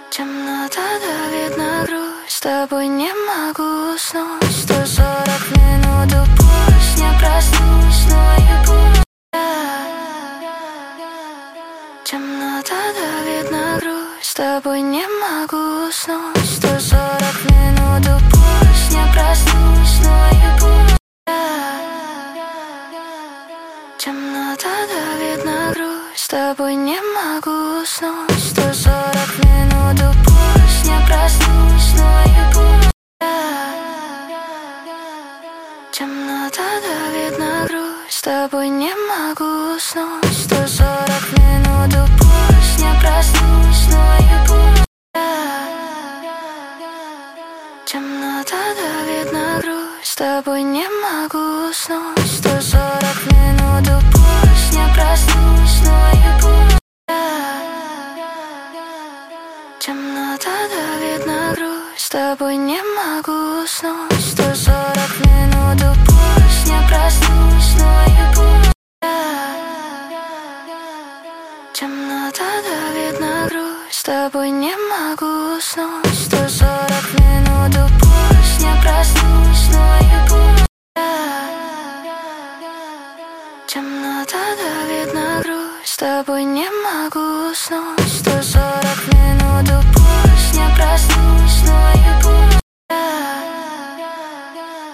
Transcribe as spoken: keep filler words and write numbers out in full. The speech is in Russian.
Темнота давит на грудь, с тобой не могу уснуть. Сто сорок минут пусть не проснусь, но и пусть. Темнота давит на грудь, с тобой не могу уснуть. Сто сорок минут пусть не проснусь, но и пусть. Темнота давит на грудь, с тобой не могу уснуть. Сто сорок минут пусть не проснусь, но и пусть. Темнота давит на грудь, с тобой не могу уснуть. Сто сорок минут пусть не проснусь, но и пусть. Темнота давит на грудь, с тобой не могу уснуть. Сто сорок минут пусть не проснусь, но и пусть. Темнота давит на грудь, с тобой не могу уснуть. Сто сорок минут пусть не проснусь, но и пусть. Темнота давит на грудь, с тобой не могу уснуть. Сто сорок минут пусть не проснусь, но и пусть. Темнота давит на грудь, с тобой не могу уснуть. Сто сорок минут.